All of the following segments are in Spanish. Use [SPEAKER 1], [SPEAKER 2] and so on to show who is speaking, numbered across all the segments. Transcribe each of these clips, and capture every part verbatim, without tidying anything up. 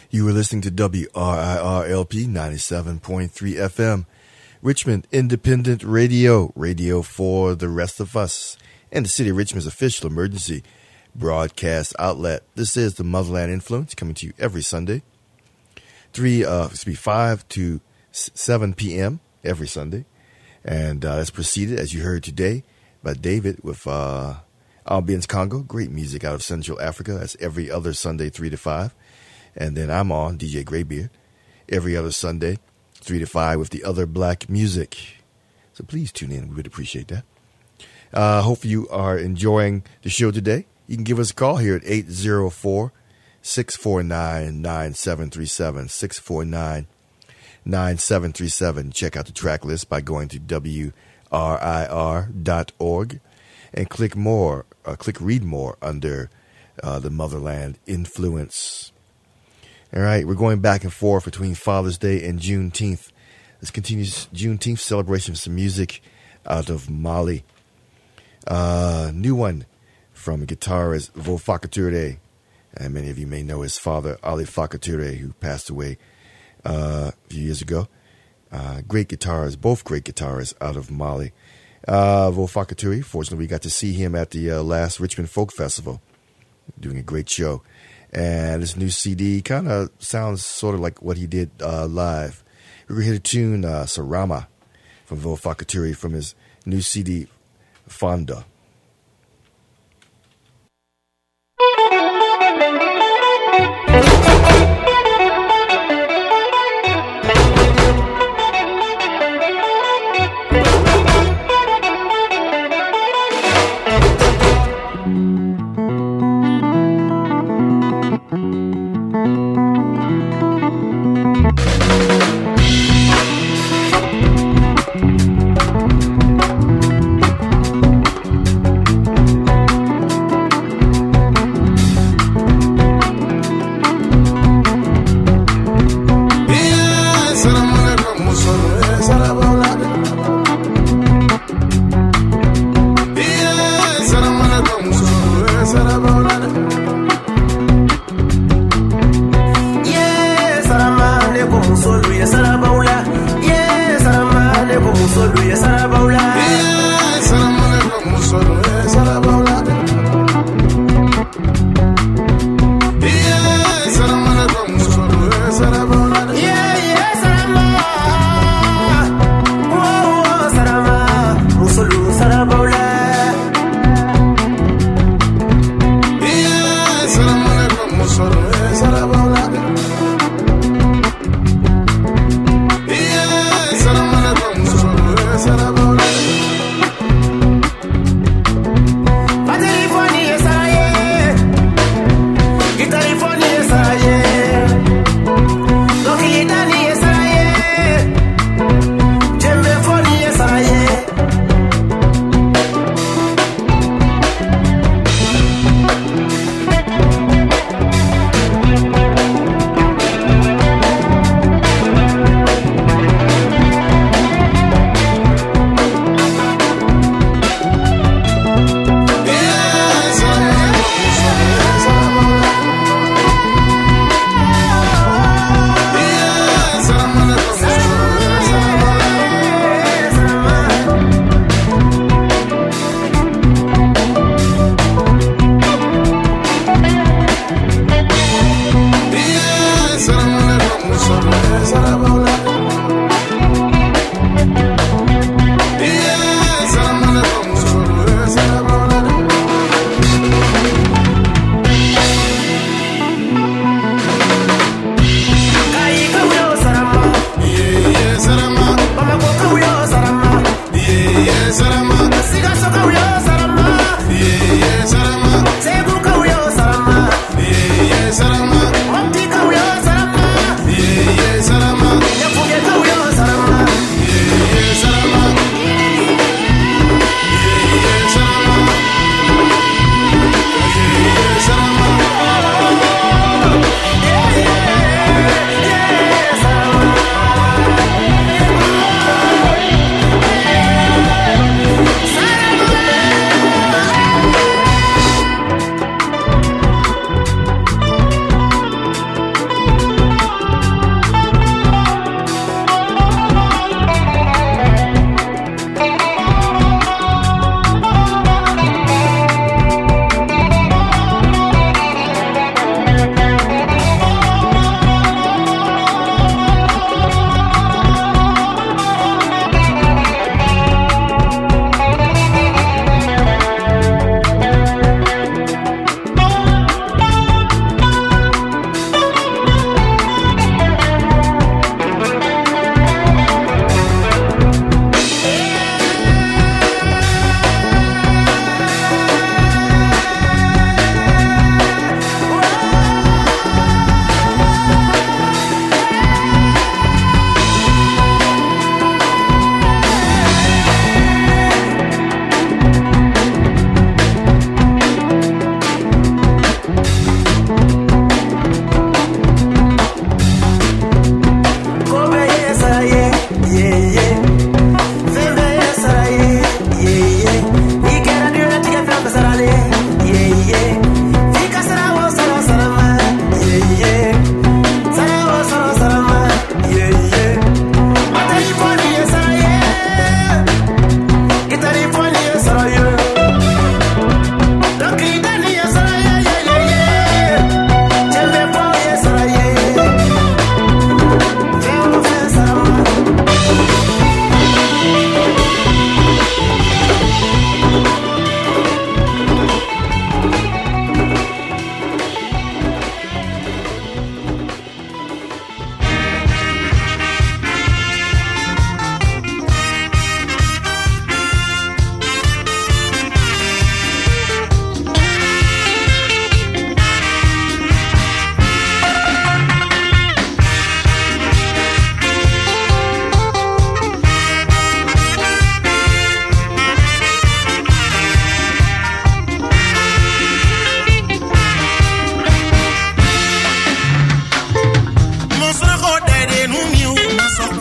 [SPEAKER 1] You were listening to W R I R L P ninety-seven point three F M, Richmond Independent Radio, radio for the rest of us, and the City of Richmond's official emergency broadcast outlet. This is the Motherland Influence, coming to you every Sunday, three, uh, excuse me, five to seven p.m. every Sunday. And uh, that's preceded, as you heard today, by David with uh, Ambience Congo. Great music out of Central Africa. That's every other Sunday, three to five. And then I'm on, D J Graybeard, every other Sunday, three to five with the other black music. So please tune in. We would appreciate that. Uh, hope you are enjoying the show today. You can give us a call here at eight zero four, six four nine, nine seven three seven, six four nine, nine seven three seven. Check out the track list by going to W R I R dot org and click more, uh, click read more under uh, the Motherland Influence. All right, we're going back and forth between Father's Day and Juneteenth. Let's continue Juneteenth celebration with some music out of Mali. Uh, new one from guitarist Vo Fakature. And many of you may know his father, Ali Fakature, who passed away uh, a few years ago. Uh, great guitarists, both great guitarists out of Mali. Uh, Vo Fakature, fortunately, we got to see him at the uh, last Richmond Folk Festival, doing a great show. And this new C D kind of sounds sort of like what he did uh, live. We're going to hit a tune, uh, Sarama, from Vo Fakature, from his new C D, Fonda.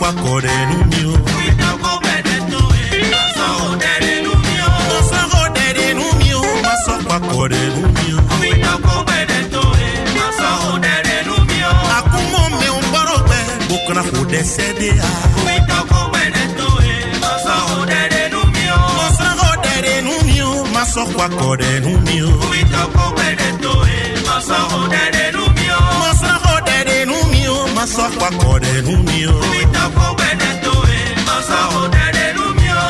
[SPEAKER 2] kwa kore numio. Wita ko bede toe, maso odere numio. Maso odere numio, maso kwa kore numio. Wita ko bede toe, maso odere numio. Akumo me umbarokwe, bukna kude sedea. Wita ko bede toe, maso odere numio. Maso odere numio, maso kwa kore numio. Wita ko bede toe, maso odere numio. Maso odere numio, maso kwa kore numio. Wita ko bede toe, maso odere numio.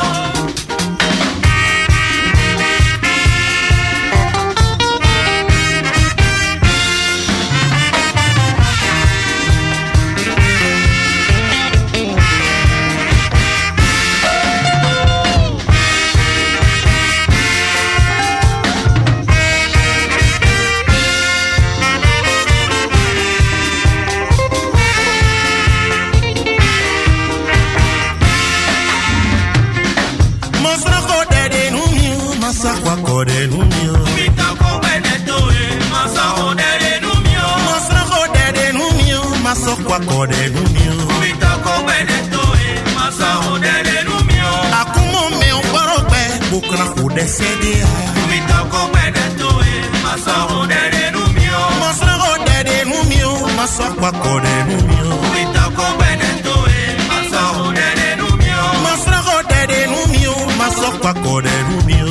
[SPEAKER 2] Masa kwa kore numio. Wita ko bede toe, masa odere numio. Masa odere numio, masa kwa kore numio. Wita ko bede toe, masa odere numio. Akumo me obarokwe, bukna kude sedea. Wita ko bede toe, masa odere numio. Masa odere numio, masa kwa kore numio. Wita ko bede toe, masa odere numio. Masa odere numio, masa kwa kore numio.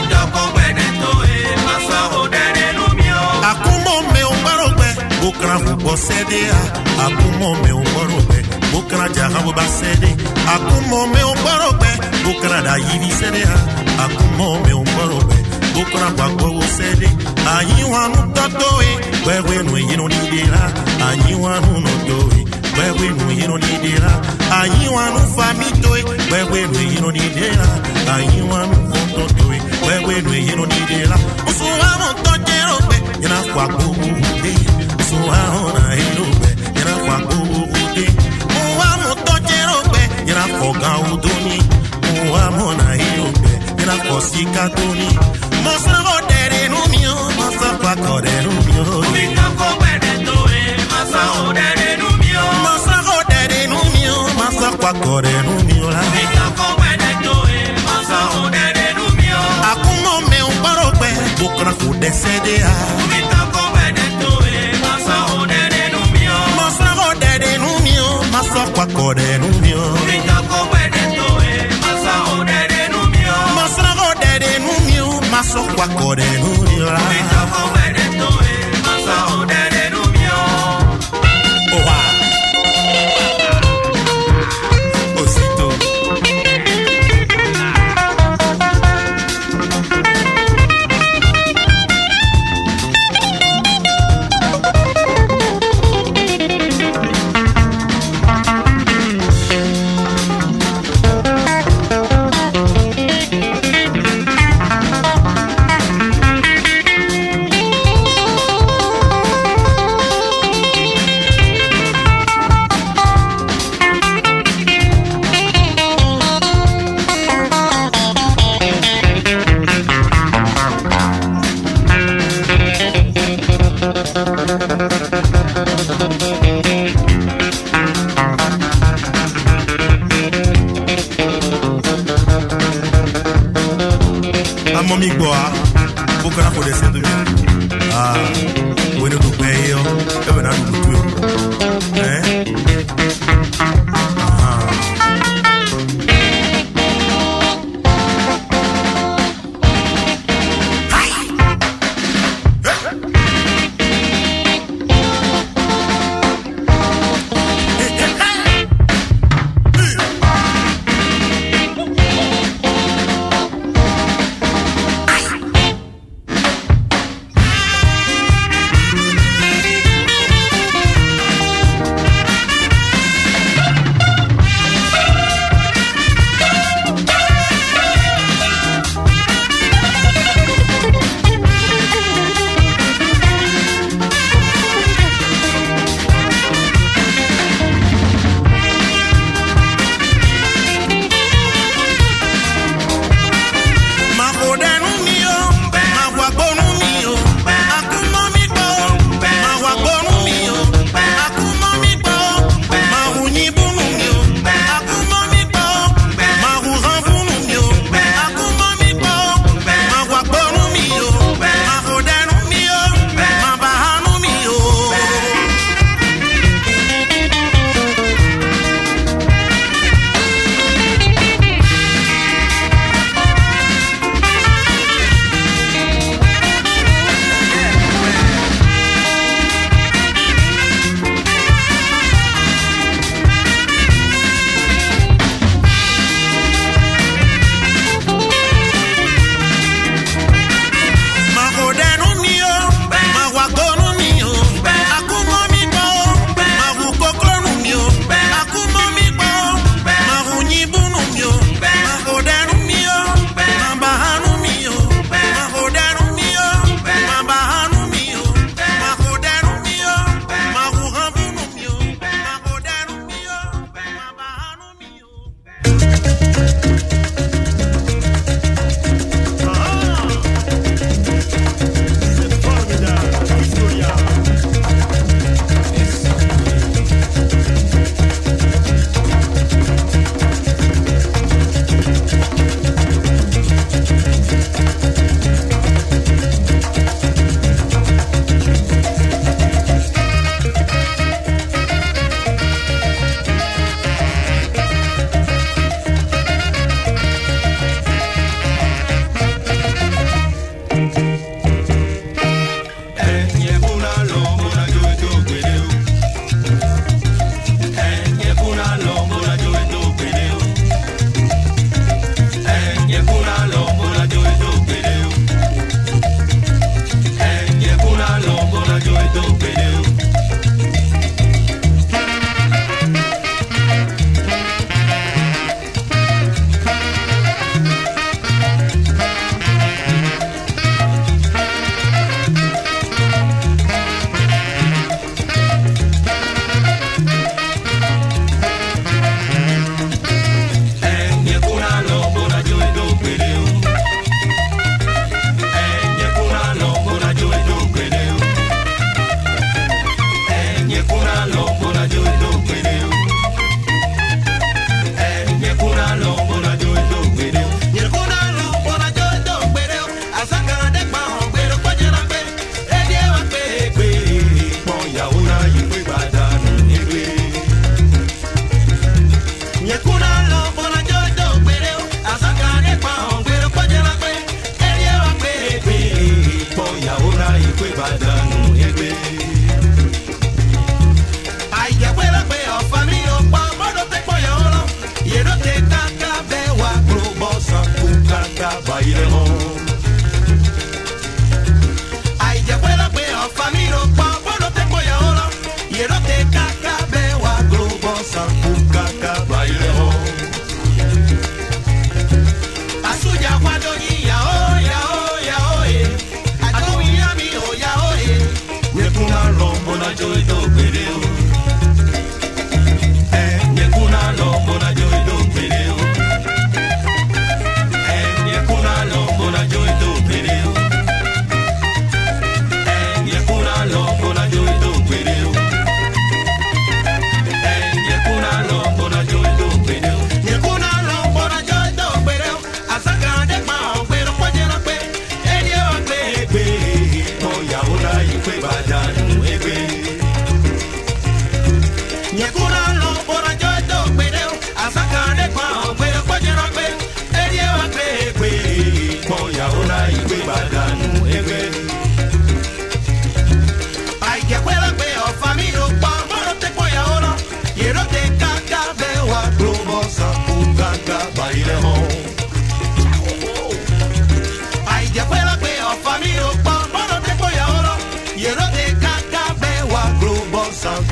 [SPEAKER 2] Akumo me umbarokwe, bukra fubo sedea. Akumo me umbarokwe, bukra jahabu basede. Akumo me umbarokwe, bukra da yivi sedea. Akumo me umbarokwe, bukra bagbo sede. Ayiwa nu totoe, wewe nu yino nidira. Ayiwa nu notoe, wewe nu yino nidira. Ayiwa nu famitoe, wewe nu yino nidira. Ayiwa nu totoe, wewe nu yino nidira. Usuwa nu tojerope, yana kwa kuhude. Usuwa na hirope, yana kwa kuhude. Uwa nu tojerope, yana foga udoni. Uwa na hirope, yana kosika toni. Mosra odere numio, masa kwa kore numio. Wita ko bede toe, masa odere numio. Masa odere numio, masa kwa kore numio. Wita ko bede toe, masa odere numio. Akumo me umbarokwe, bukra kude sedea. Wita ko bede toe, masa odere numio. Masa odere numio, masa kwa kore numio. Wita ko bede toe, masa odere numio. Masa odere numio, masa kwa kore numio. Wita ko bede toe, masa odere numio. Owa. Osito. Amomi boa, bukra ko descendo mi. Ah, bueno do peio, eu na do tu. Eh?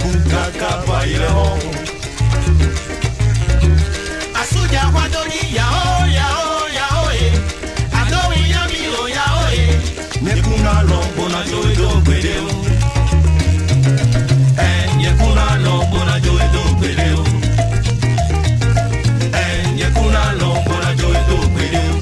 [SPEAKER 2] Kukaka bailao Asuja wadoni yao yao yao eh Adowi yamilo yao eh Nekuna lombo na joe do bedeo Eh nekuna lombo na joe do bedeo Eh nekuna lombo na joe do bedeo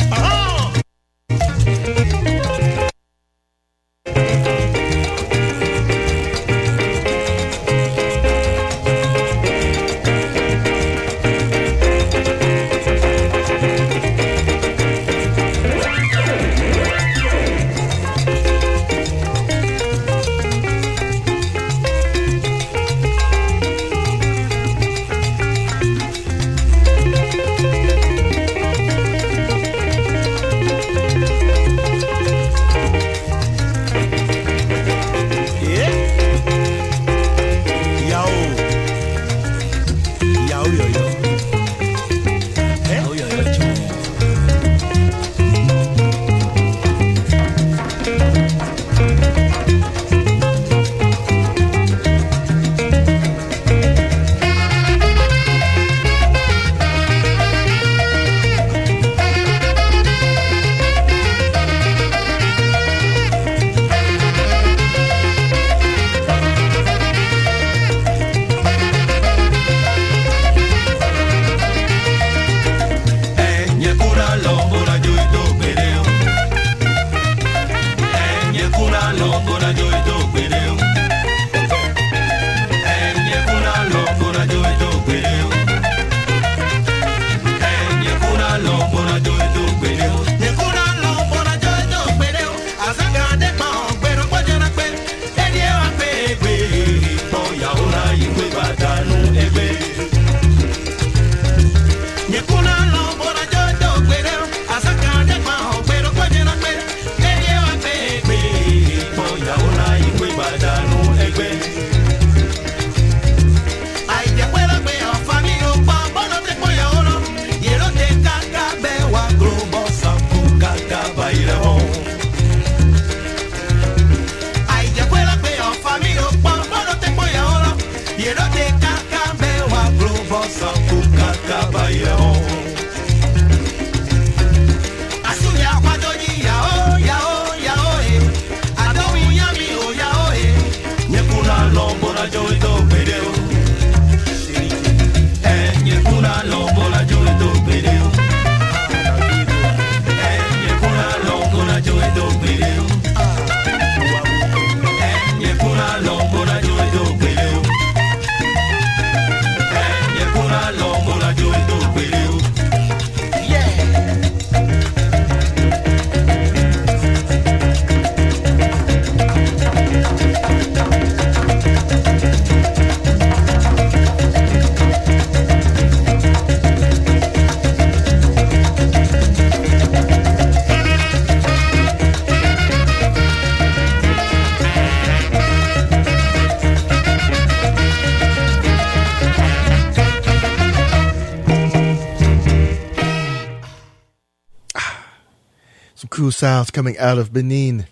[SPEAKER 1] Cool sounds coming out of Benin.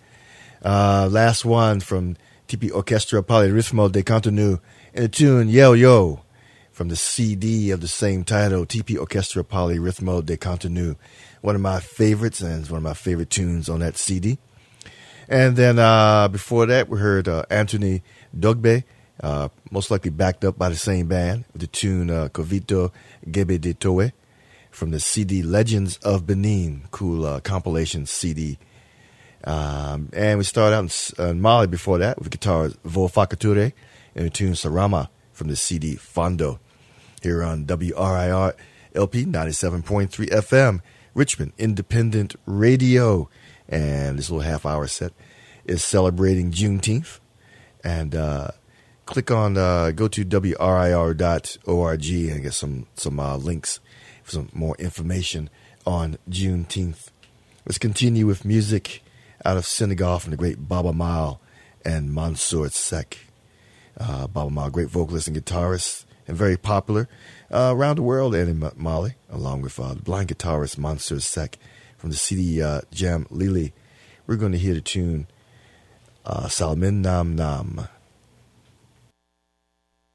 [SPEAKER 1] Uh, last one from T P Orchestra Polyrhythmo de Contenu in the tune Yo Yo from the C D of the same title, T P Orchestra Polyrhythmo de Contenu. One of my favorites and one of my favorite tunes on that C D. And then uh, before that, we heard uh, Anthony Dogbe, uh, most likely backed up by the same band, with the tune uh, Kovito Gebe de Towe from the C D Legends of Benin, cool uh, compilation C D. Um, and we started out in, uh, in Mali before that with guitars Vo Fakature and the tune Sarama from the C D Fondo. Here on W R I R L P ninety-seven point three F M, Richmond Independent Radio. And this little half hour set is celebrating Juneteenth. And uh, click on, uh, go to W R I R dot org and get some, some uh, links for some more information on Juneteenth. Let's continue with music out of Senegal from the great Baba Mal and Mansour Seck. Uh, Baba Mal, great vocalist and guitarist, and very popular uh, around the world and in Mali, along with uh, the blind guitarist Mansour Seck from the C D uh, Jam Lili. We're going to hear the tune uh, Salmin Nam Nam.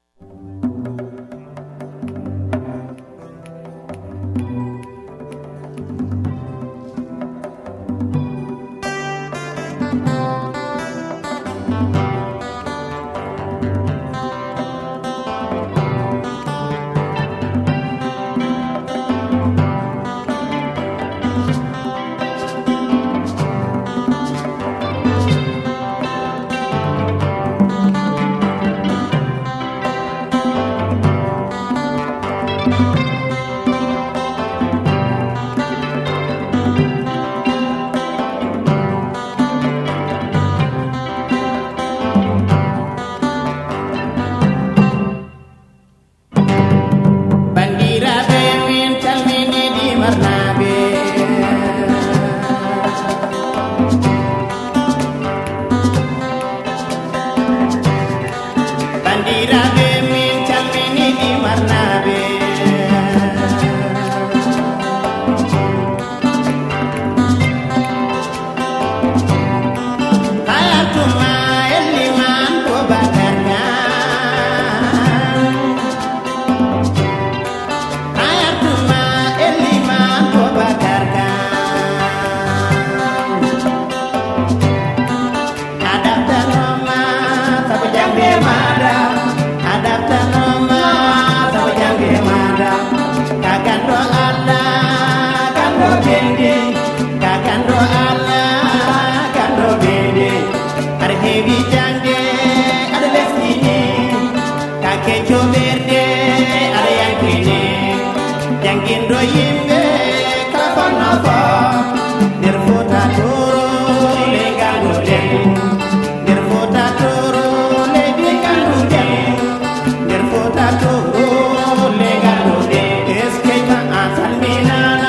[SPEAKER 3] kecho verde ayankine yangindo yimbe kafana fa derfota toro legando dem derfota toro legando dem derfota toro legando dem eskema asalminana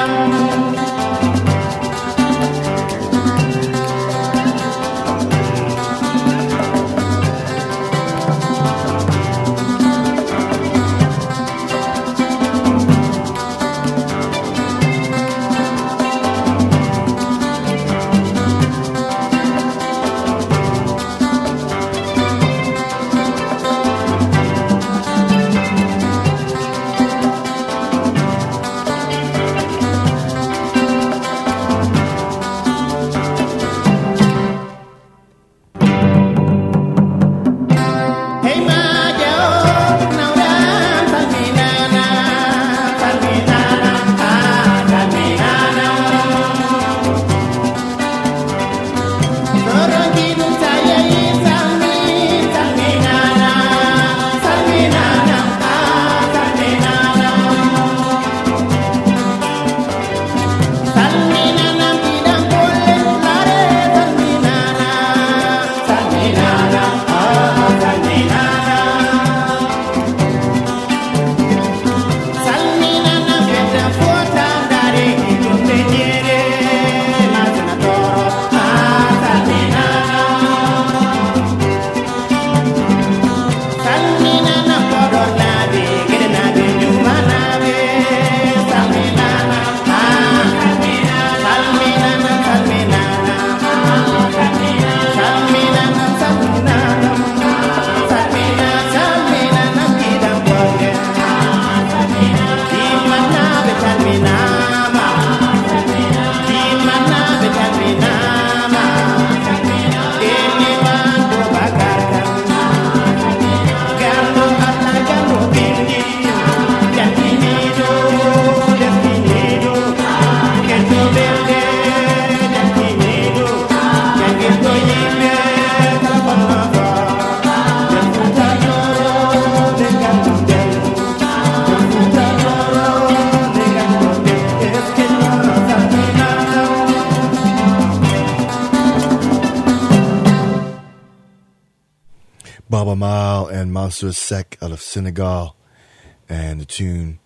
[SPEAKER 1] Baba Mal and Mansour Seck out of Senegal, and the tune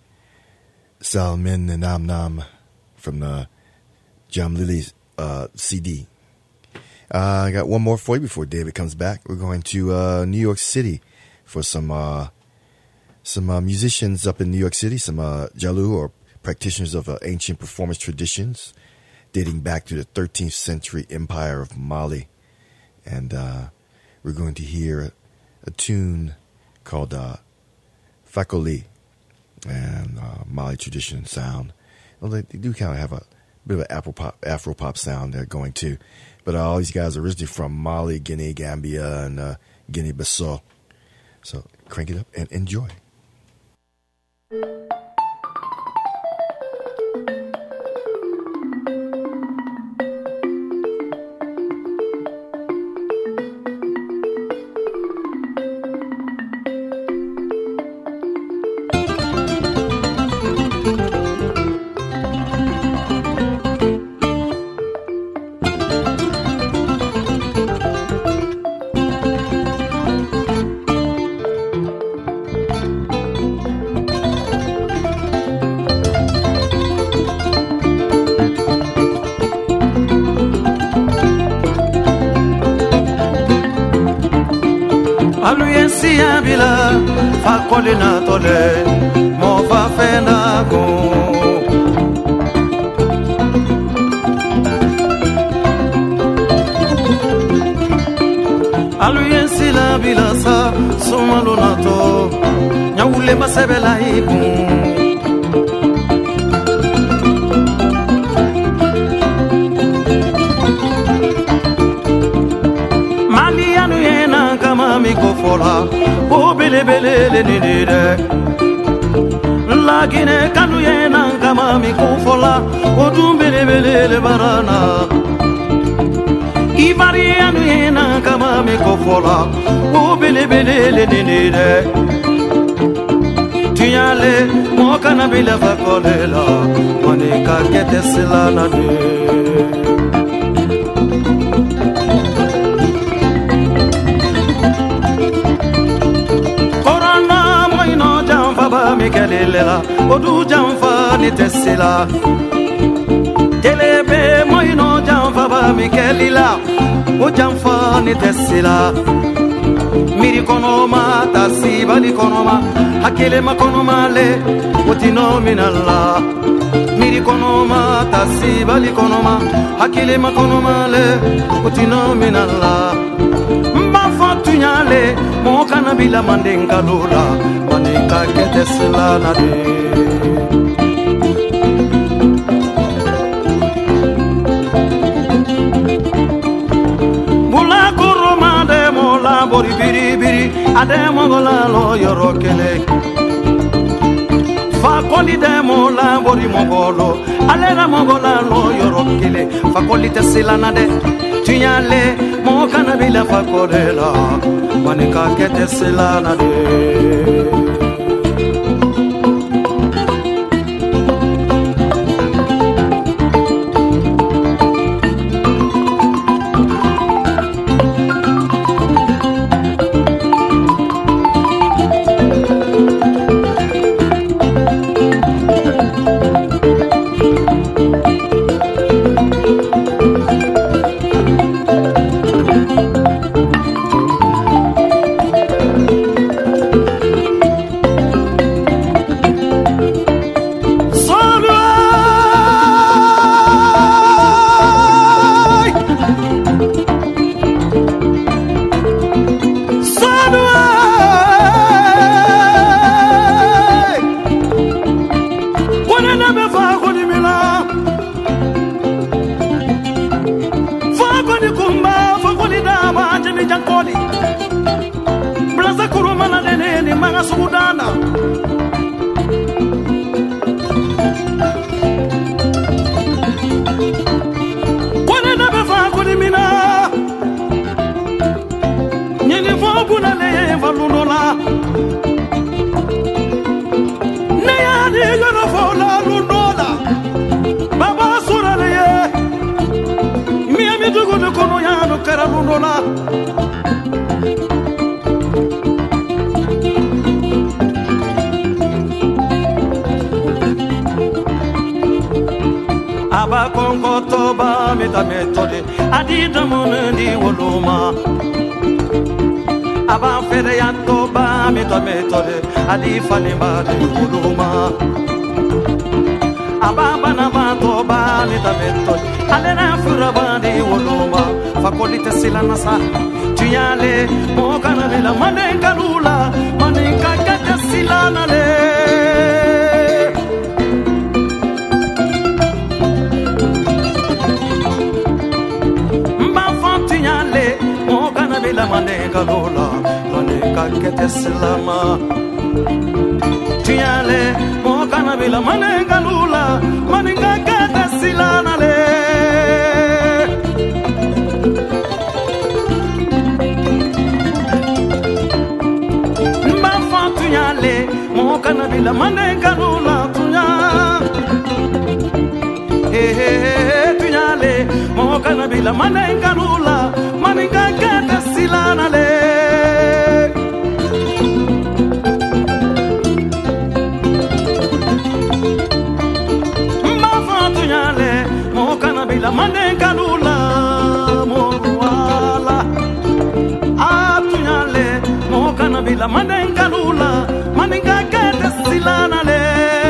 [SPEAKER 1] Salmin Nam Nam from the Jam Lily uh, C D. Uh, I got one more for you before David comes back. We're going to uh, New York City for some uh, some uh, musicians up in New York City, some uh, Jalu or practitioners of uh, ancient performance traditions dating back to the thirteenth century empire of Mali. And uh, we're going to hear a tune called uh, Fakoli, and uh, Mali tradition sound. Well, they, they do kind of have a bit of an Afro pop, Afro pop sound they're going to. But uh, all these guys are originally from Mali, Guinea, Gambia, and uh, Guinea-Bissau. So crank it up and enjoy.
[SPEAKER 4] Bila fa kolina tole mo fa fena go alu yensi la bila sa somalo nato nyawule masebela ibu mali anu yena kama miko fola o bele bele le nire la gine kanu yena kama miko fola o dum bele bele le barana ibari anu yena kama miko fola o bele bele le nire kana bila fakolela manika kete silana de Corona moino jamfa ba mikelela odu jamfa ni tesila Telebe moino jamfa ba mikelila o jamfa ni tesila Miri konoma tasiba ni konoma hakele makonoma le utino minalla Miri konoma tasiba ni konoma hakele makonoma le utino minalla Mba fatunyale mo kana bila mandenga lola manika ketesla na de Bori biri biri ademo gola lo yorokele fa koli demo la bori mogolo alera mogola lo yorokele fa koli tesilana de tinyale mo kana bila fa kodela manika kete silana de Aba kongo toba meta metode adida monendi woluma Aba fere ya toba meta metode adi fanima de woluma Aba bana ba toba meta metode alena fura bandi woluma fakolite silana sa tuyale mo kana la manenga lula manenga kata silana le La manega lola, manega kete silama. Tiale, mo kana bila manega lola, manega kete silana le. Mba fa tiale, mo kana bila manega lola tunya. Eh eh tiale, mo kana bila manega lola, manega kete silana le Mba fatu nyale mo kana bila manenga lula mo wala atu nyale mo kana bila manenga lula manenga kete silana le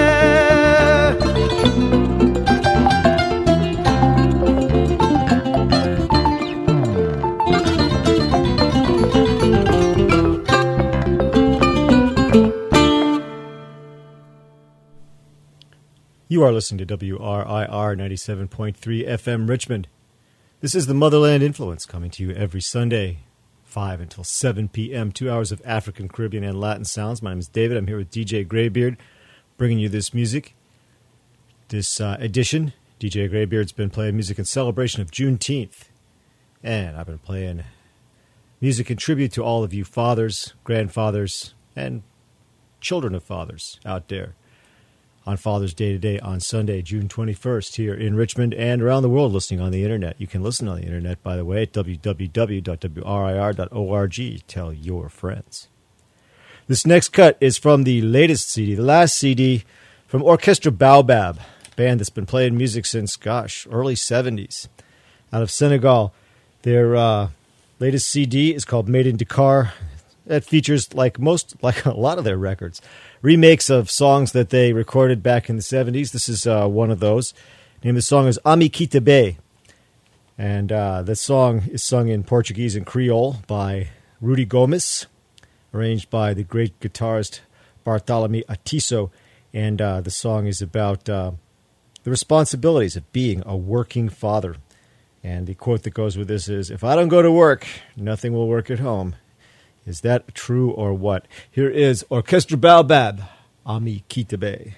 [SPEAKER 5] You are listening to W R I R ninety-seven point three F M Richmond. This is the Motherland Influence coming to you every Sunday, five until seven p.m., two hours of African, Caribbean, and Latin sounds. My name is David. I'm here with D J Greybeard, bringing you this music. This uh, edition, D J Greybeard's been playing music in celebration of Juneteenth, and I've been playing music in tribute to all of you fathers, grandfathers, and children of fathers out there. on Father's Day today on Sunday, June twenty-first, here in Richmond and around the world listening on the internet. You can listen on the internet, by the way, at w w w dot w r i r dot org. Tell your friends. This next cut is from the latest C D, the last C D from Orchestra Baobab, a band that's been playing music since, gosh, early seventies, out of Senegal. Their uh, latest C D is called Made in Dakar. That features, like most, like a lot of their records, remakes of songs that they recorded back in the seventies. This is uh, one of those. The name of the song is Ami Kitabe. And uh, the song is sung in Portuguese and Creole by Rudy Gomes, arranged by the great guitarist Bartholomew Atiso. And uh, the song is about uh, the responsibilities of being a working father. And the quote that goes with this is, "If I don't go to work, nothing will work at home." Is that true or what? Here is Orchestra Baobab, Ami Kitabe.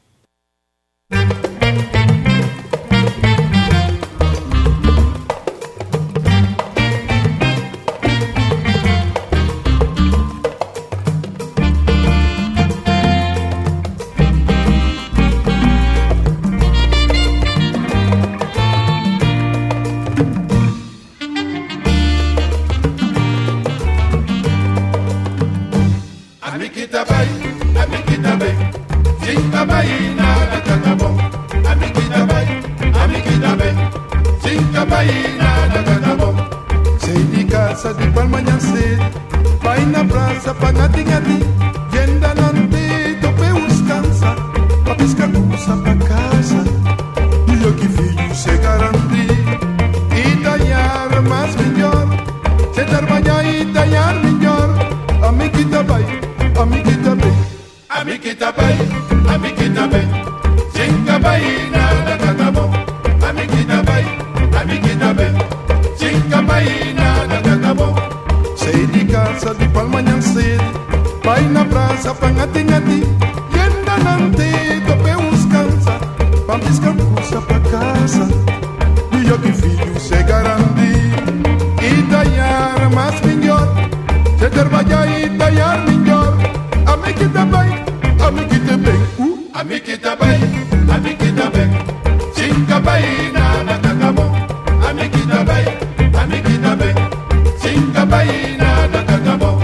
[SPEAKER 6] De palma nyanse, vai na praça pra ngati-ngati, yenda nante, tope uscansa, pra piscar cusa pra casa, e o que filho se garanti, e talhar mais melhor, se trabalhar e talhar melhor, amiguita vai, amiguita bem, amiguita vai, amiguita bem, chinca vai na cata bom, amiguita vai, amiguita bem, chinca vai na sei de casa de palma nhancedo, vai na praça pra ngati-ngati, yenda nante, tope uns cansa, pra piscar cusa pra casa, e eu que filho se garanti, e talhar mais melhor, se trabalhar e talhar melhor, amiguita bem, amiguita bem, uh, amiguita bem, amiguita bem, chinca bem na cata bom, amiguita bem, amiguita bem, chinca bem na cata bom.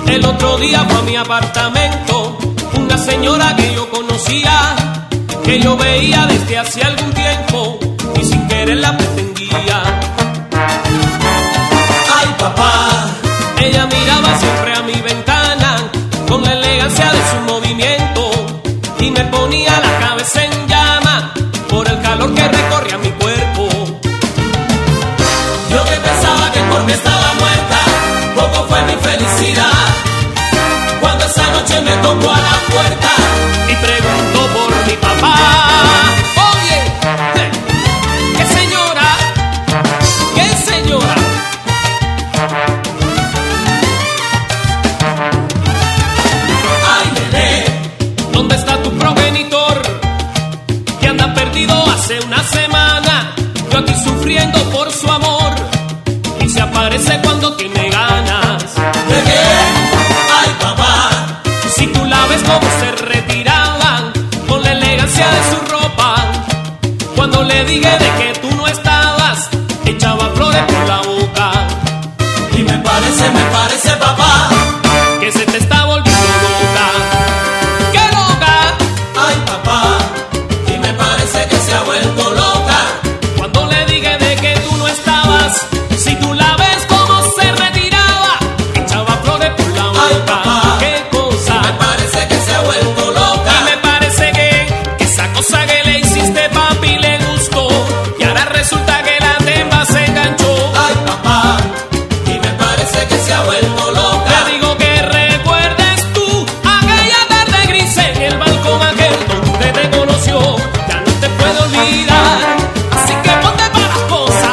[SPEAKER 7] El otro día fue a mi apartamento una señora que yo conocía, que yo veía desde hace algún tiempo y sin querer la pretendía. Ay, papá, ella miraba siempre a mi ventana con la elegancia de su movimiento y me ponía la cabeza en llama por el calor que recorría mi cuerpo. Yo que pensaba que por mí estaba muerta, poco fue mi felicidad cuando esa noche me tocó a la puerta y preguntó por mi papá. Oye, eh, ¿qué señora? ¿Qué señora? Ay, nene, ¿dónde está tu progenitor? Que anda perdido hace una semana, yo aquí sufriendo por su amor, y se aparece cuando tiene ganas. ¿De qué? Ay, papá, si tú la ves como se retiraban con la elegancia de su ropa, cuando le dije de que tú no estabas, echaba flores por la boca. Y me parece, me parece, papá, que se te está volviendo loca. ¡Qué loca! Ay, papá, y me parece que se ha vuelto loca cuando le dije de que tú no estabas. Si tú la ves como se retiraba, echaba flores por la boca. Ay, papá, qué cosa. Y me parece que se ha vuelto loca. Y me parece que, que esa cosa que le hiciste, papi, le gustó, y ahora resulta que la demba se enganchó. Ay, papá, y me parece que se ha vuelto loca. Te digo que recuerdes tú aquella tarde gris en el balcón aquel donde te conoció. Ya no te puedo olvidar, así que ponte para las cosas.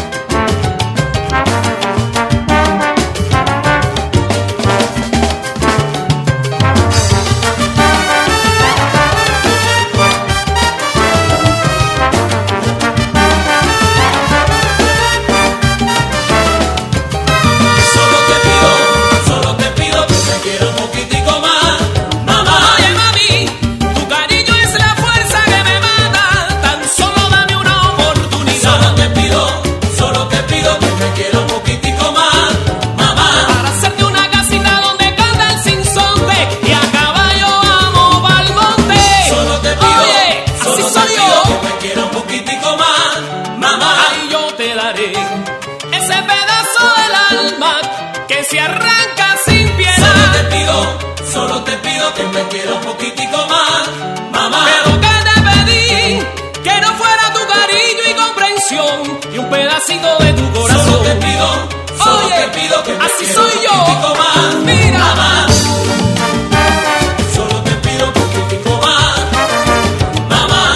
[SPEAKER 7] Solo te pido, solo te pido que me quiera un poquitico más, mamá. Oye, mami, tu cariño es la fuerza que me mata, tan solo dame una oportunidad. Solo te pido, solo te pido que me quiera un poquitico más, mamá, para hacerte una casita donde canta el sinsonte y a caballo vamos pa'l monte. Solo te pido, oye, solo así soy yo, que me quiera un poquitico más, mamá. Ahí yo te daré ese pedazo del alma que se arranca sin piedad. Solo te pido, solo te pido que me quiera un poquitico más, mamá. Pero que te pedí que no fuera tu cariño y comprensión y un pedacito de tu corazón. Solo te pido, solo oye, te pido que me así quiera soy un poquitico yo más, mira, mamá. Solo te pido un poquitico más, mamá.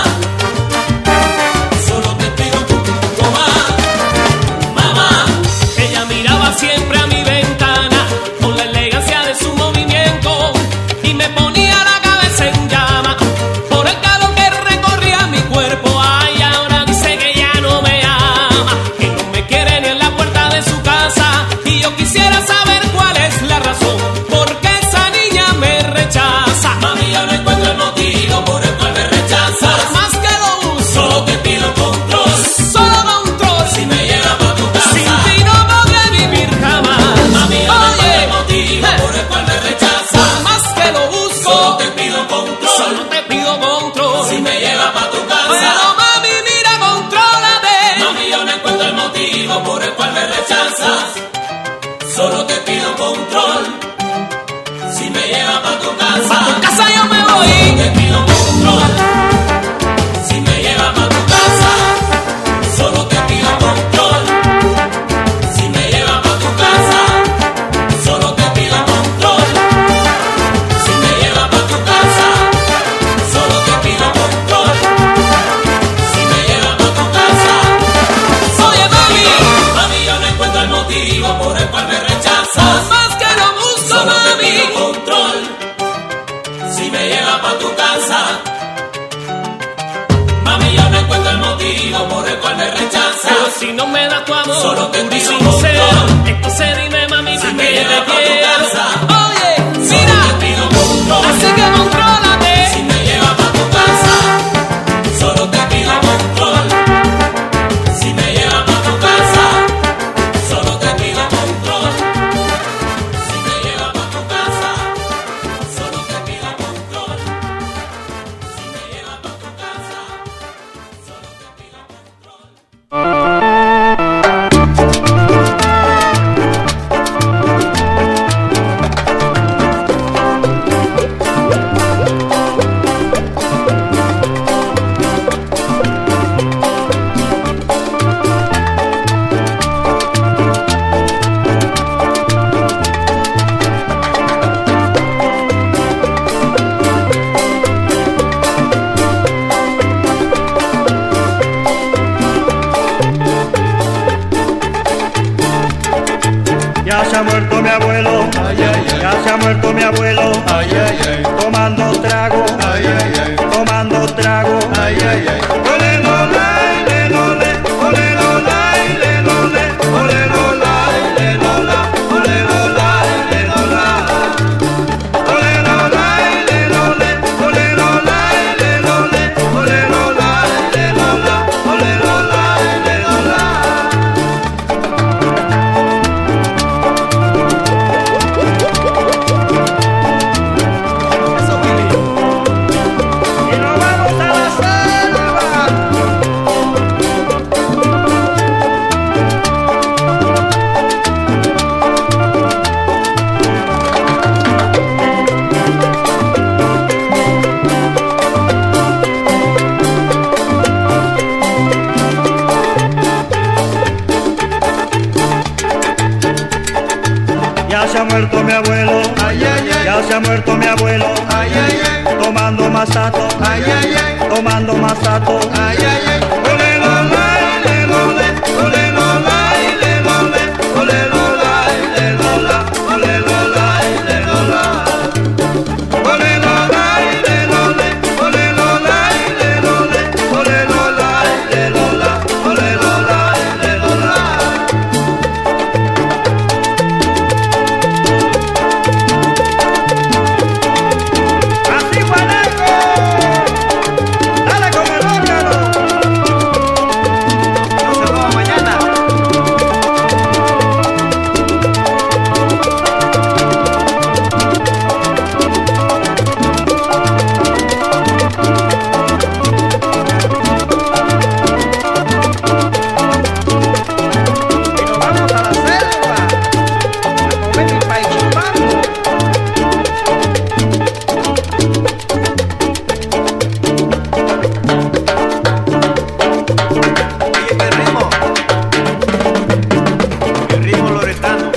[SPEAKER 7] Solo te pido un poquitico más, mamá. Ella miraba siempre a mi ventana con la elegancia de su movimiento y me ponía la cabeza en llama por el calor que recorría mi cuerpo. Ay, ahora dice que ya no me ama, que no me quiere ni en la puerta de su casa, y yo quisiera saber cuál es la razón por qué esa niña me rechaza. Mami, yo no encuentro el motivo por el cual me rechazas. Por más que lo uso, solo te pido control, solo control. Si me lleva pa' tu casa, sin ti no podré vivir jamás. Mami, yo no encuentro el motivo por el cual me rechazas. Por más que lo busco, solo te pido control, solo te pido control. Si me lleva pa' tu casa, pero mami, mira, contrólate. Mami, yo no encuentro el motivo por el cual me rechazas. Solo te pido control. Si me lleva pa' tu casa, pa' tu casa yo me voy. Solo te pido control. Si me lleva pa' tu casa, solo te pido control. Si me lleva pa' tu casa, solo te pido control. Si me lleva pa' tu casa, solo te pido control. Si me lleva pa' tu casa, oye, mami, mami, yo no encuentro el motivo por el cual me rechazas. Por más que lo busco, solo mami, te pido control. Si me lleva pa' tu casa, mami, yo no encuentro el motivo por el cual me rechazas. Pero si no me das tu amor, solo te pido sincero, control. Entonces dime, mami, si me lleva pa' tu casa, oye, mira, solo te pido control. Así que contrólate. Si me lleva pa' tu casa, solo te pido control. Si me lleva pa' tu casa, solo te pido control. Si me lleva pa' tu casa.
[SPEAKER 4] muerto mi abuelo,
[SPEAKER 6] ay, ay, ay,
[SPEAKER 4] tomando trago,
[SPEAKER 6] ay, ay, ay,
[SPEAKER 4] tomando trago.
[SPEAKER 6] ay, ay, ay.
[SPEAKER 4] Ole lo lai, le lo le, ole lo lai, le lo le, ole lo lai, le lo la, ole lo lai, le lo la. Ole lo lai, le lo le, ole lo lai, le lo le, ole lo lai, le lo la, ole lo lai, le lo la. Y nos vamos a la selva. Ya se ha muerto mi abuelo,
[SPEAKER 6] Ay, ay, ay,
[SPEAKER 4] ya se ha muerto mi abuelo,
[SPEAKER 6] ay, ay, ay,
[SPEAKER 4] tomando masato,
[SPEAKER 6] ay, ay, ay,
[SPEAKER 4] tomando masato.
[SPEAKER 6] ay, ay, ay.
[SPEAKER 4] Ole lo lai, le lo le, ole lo lai, le lo le, ole lo lai, le lo la, ole lo lai, le lo la. Ole lo lai, le lo le, ole lo lai, le lo le, ole lo lai, le lo la, ole lo lai, le lo la. Así Juaneco, dale con el órgano. No se va mañana. Y nos vamos a la selva a comer mi paichimambo.
[SPEAKER 8] Oye, qué ritmo. El ritmo loretano.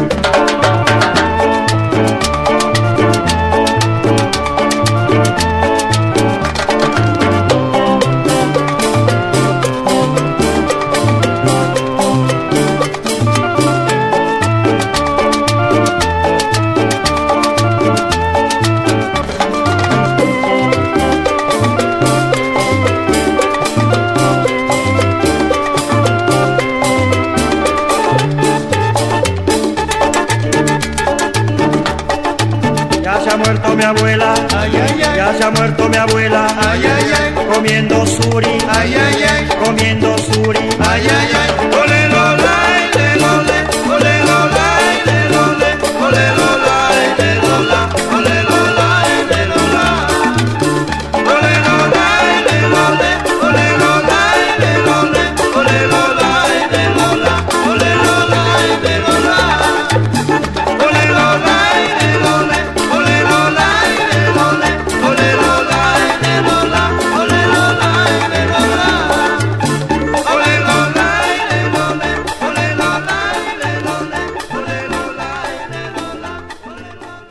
[SPEAKER 4] Ya se ha muerto mi abuela,
[SPEAKER 6] Ay, ay, ay,
[SPEAKER 4] ya se ha muerto mi abuela,
[SPEAKER 6] ay, ay, ay,
[SPEAKER 4] comiendo suri,
[SPEAKER 6] ay, ay, ay,
[SPEAKER 4] comiendo suri.
[SPEAKER 6] ay, ay, ay.
[SPEAKER 4] Ole lo lai, le lo le, ole lo lai, le lo le, ole lo lai, le lo la, ole lo lai, le lo la. Ole lo lai, le lo le, ole lo lai, le lo le, ole lo lai, le lo la, ole lo lai, le lo la. Ole lo lai, le lo le, ole lo lai, le lo le, ole lo lai, le lo la, ole lo lai, le lo la. Ole lo lai, le lo le, ole lo lai, le lo le, ole lo lai, le lo la, ole lo lai.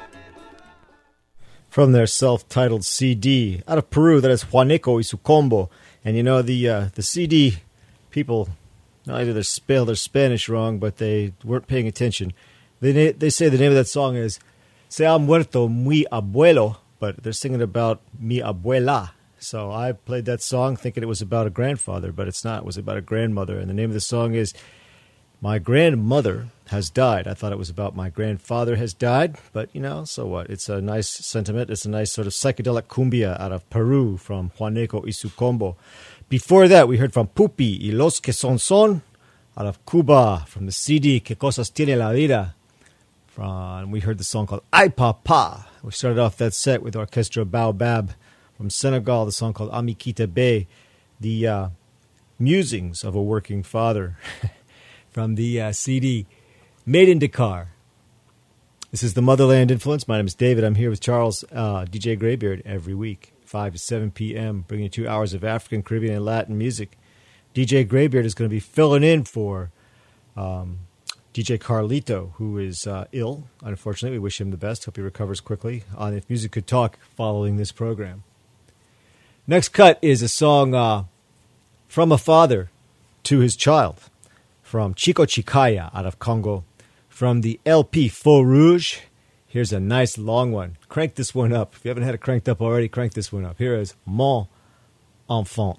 [SPEAKER 5] From their self-titled C D out of Peru, that is Juaneco y su combo. And you know, the uh, the C D people, not either they spell their Spanish wrong, but they weren't paying attention. They na- they say the name of that song is "Se ha muerto mi abuelo," but they're singing about mi abuela. So I played that song thinking it was about a grandfather, but it's not. It was about a grandmother. And the name of the song is "My Grandmother Has Died." I thought it was about my grandfather has died, but, you know, so what? It's a nice sentiment. It's a nice sort of psychedelic cumbia out of Peru from Juaneco y su combo. Before that, we heard from Pupi y Los Que Son Son out of Cuba from the C D Que Cosas Tiene la Vida. From, we heard the song called Ay Papa. We started off that set with Orchestra Baobab from Senegal, the song called Amikita Bay, the uh, musings of a working father from the uh, C D Made in Dakar. This is the Motherland Influence. My name is David. I'm here with Charles, uh, D J Graybeard, every week, five to seven p.m., bringing you two hours of African, Caribbean, and Latin music. D J Graybeard is going to be filling in for um, D J Carlito, who is uh, ill, unfortunately. We wish him the best. Hope he recovers quickly on If Music Could Talk following this program. Next cut is a song uh, from a father to his child, from Chico Chicaya out of Congo, from the L P Feu Rouge. Here's a nice long one. Crank this one up. If you haven't had it cranked up already, crank this one up. Here is Mon Enfant.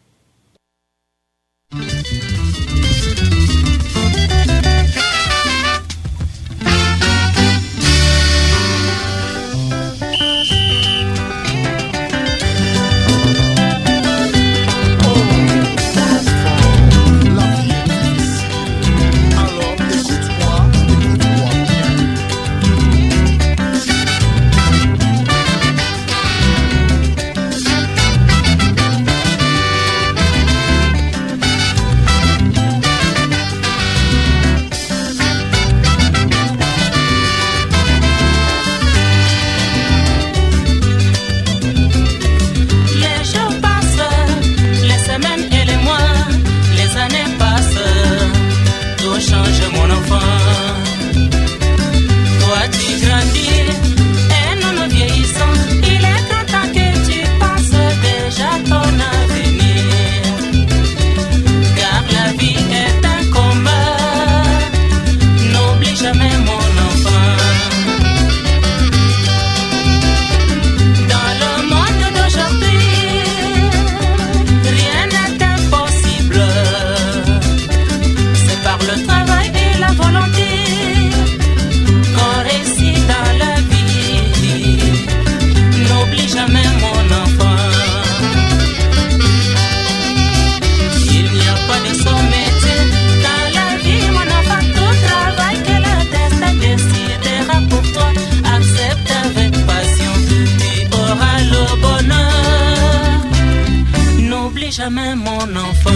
[SPEAKER 9] Jamais mon enfant.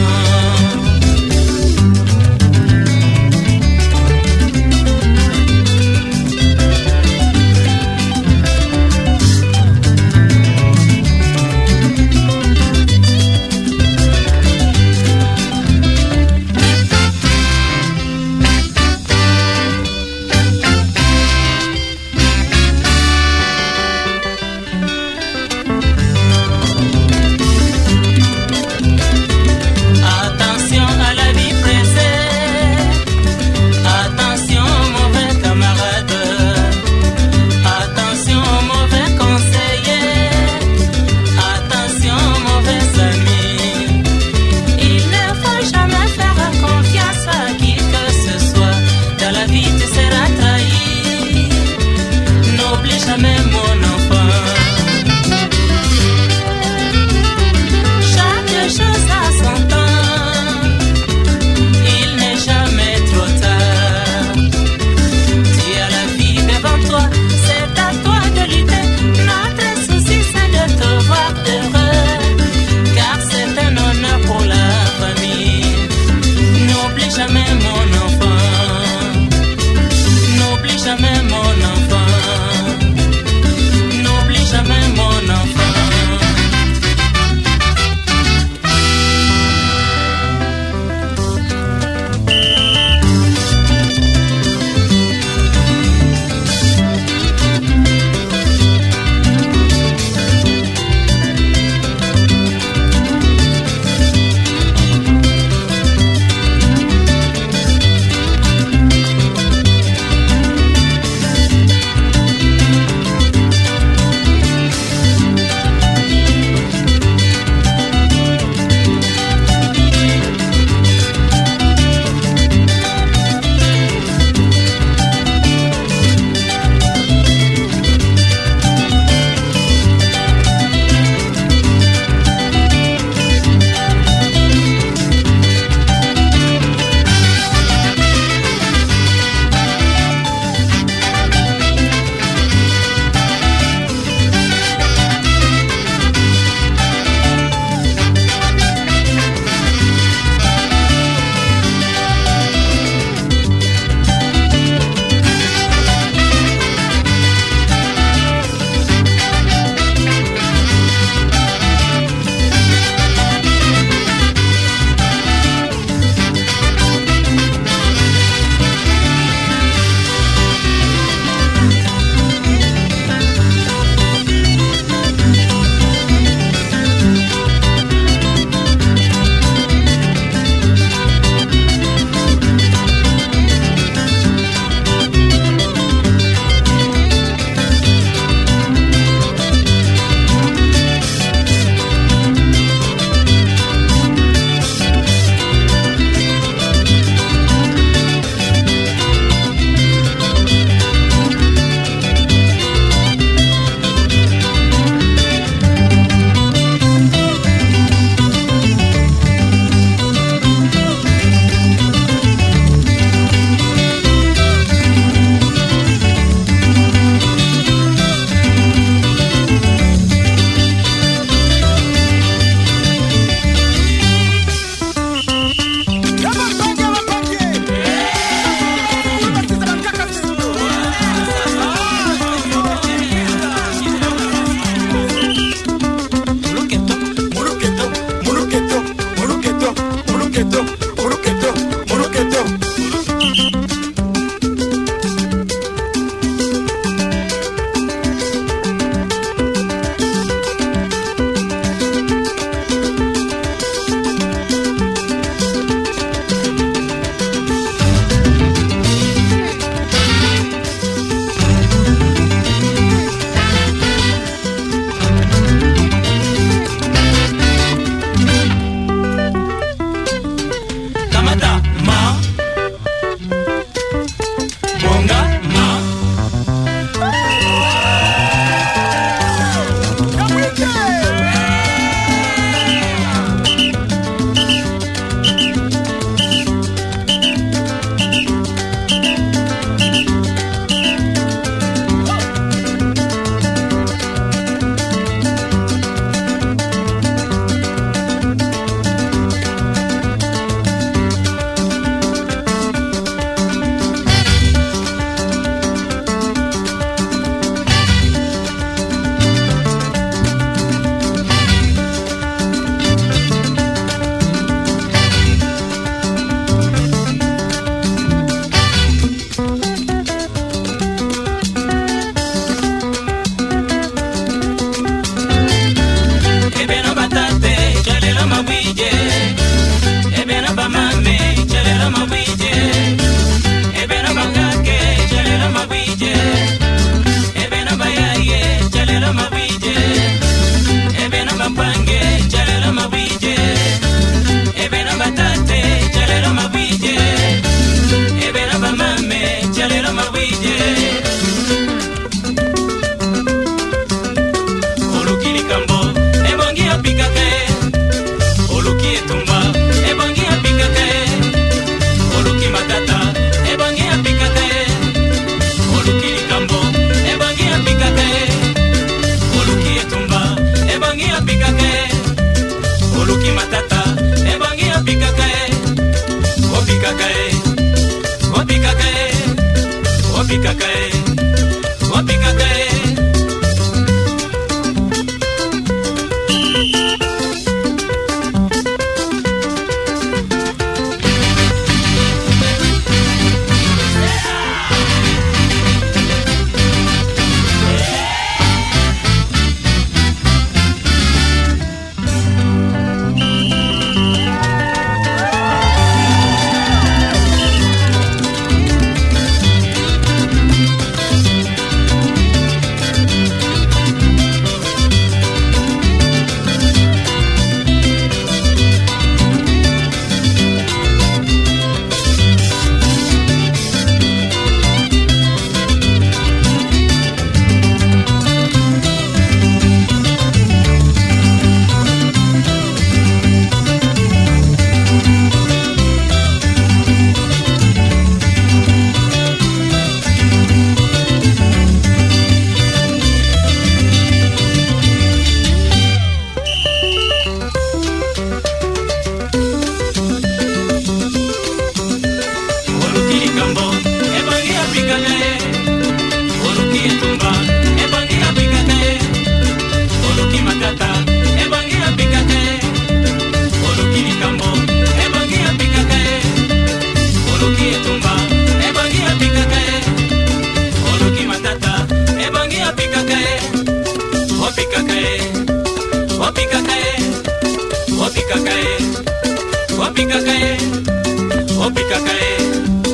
[SPEAKER 7] pica caer.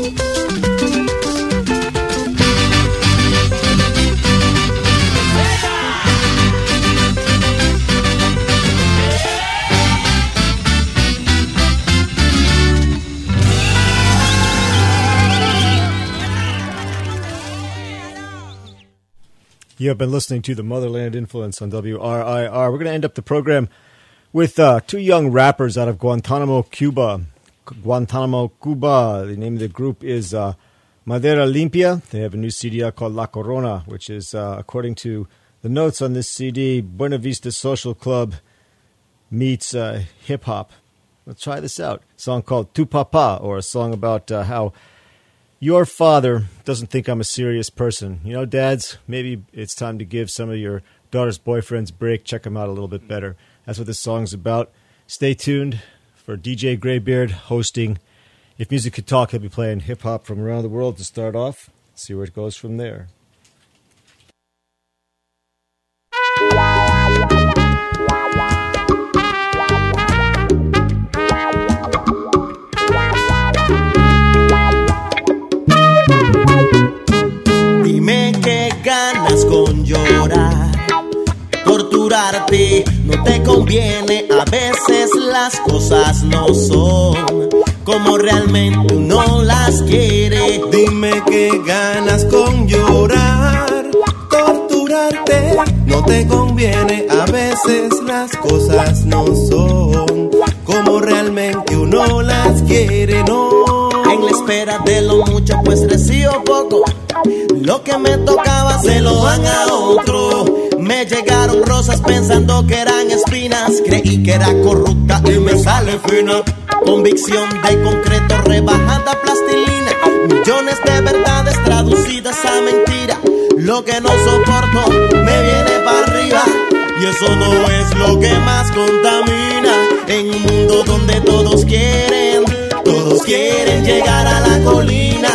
[SPEAKER 5] You have been listening to the Motherland Influence on W R I R. We're going to end up the program with uh, two young rappers out of Guantanamo, Cuba. Guantanamo, Cuba. The name of the group is uh, Madera Limpia. They have a new C D out called La Corona, which is, uh, according to the notes on this C D, Buena Vista Social Club meets uh, hip-hop. Let's try this out. A song called Tu Papa, or a song about uh, how your father doesn't think I'm a serious person. You know, dads, maybe it's time to give some of your daughter's boyfriends a break. Check them out a little bit better. That's what this song's about. Stay tuned for D J Graybeard hosting. If music could talk, he'll be playing hip-hop from around the world to start off. See where it goes from there.
[SPEAKER 10] Dime qué ganas con llorar, torturarte no te conviene. A veces las cosas no son como realmente uno las quiere.
[SPEAKER 11] Dime qué ganas con llorar, torturarte no te conviene. A veces las cosas no son como realmente uno las quiere, no.
[SPEAKER 10] En la espera de lo mucho pues recibo poco, lo que me tocaba se lo dan a otro. Me llegaron rosas pensando que eran espinas, creí que era corrupta y me sale fina. Convicción de concreto rebajada a plastilina, millones de verdades traducidas a mentira. Lo que no soporto me viene para arriba, y eso no es lo que más contamina. En un mundo donde todos quieren, todos quieren llegar a la colina,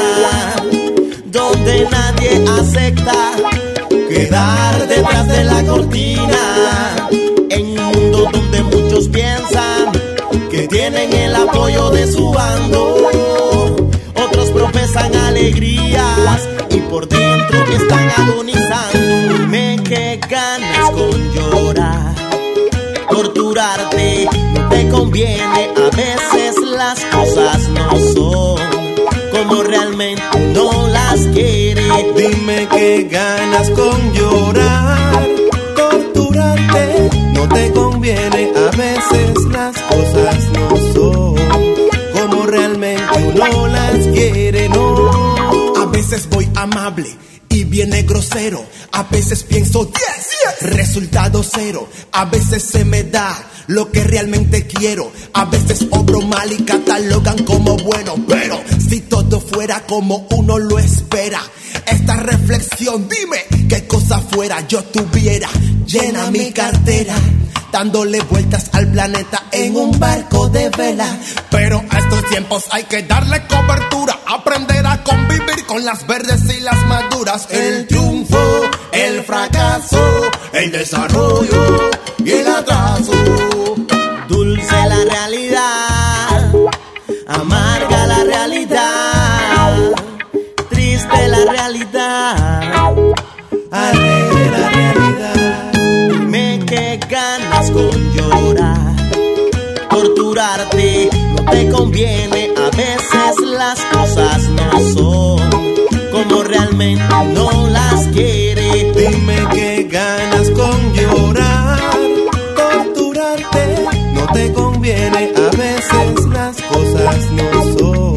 [SPEAKER 10] donde nadie acepta quedar detrás de la cortina. En un mundo donde muchos piensan que tienen el apoyo de su bando, otros profesan alegrías y por dentro están agonizando. Dime qué ganas con llorar, torturarte no te conviene. A veces las cosas no son como realmente no las quiere.
[SPEAKER 11] Dime qué ganas con llorar, torturarte no te conviene. A veces las cosas no son como realmente uno las quiere, no.
[SPEAKER 12] A veces voy amable y viene grosero, a veces pienso yes, yes, resultado cero. A veces se me da lo que realmente quiero, a veces obro mal y catalogan como bueno. Pero si todo fuera como uno lo espera, esta reflexión, dime qué cosa fuera yo tuviera. Llena mi cartera, dándole vueltas al planeta en un barco de vela. Pero a estos tiempos hay que darle cobertura, aprender a convivir con las verdes y las maduras. El triunfo, el fracaso, el desarrollo y el atraso.
[SPEAKER 10] Dulce la realidad, amarga la realidad, triste la realidad,
[SPEAKER 11] alegre la realidad.
[SPEAKER 10] Dime qué ganas con llorar, torturarte no te conviene. A veces las cosas no son como realmente no las quiere.
[SPEAKER 11] Dime qué ganas con llorar, torturarte no te conviene. A veces las cosas no son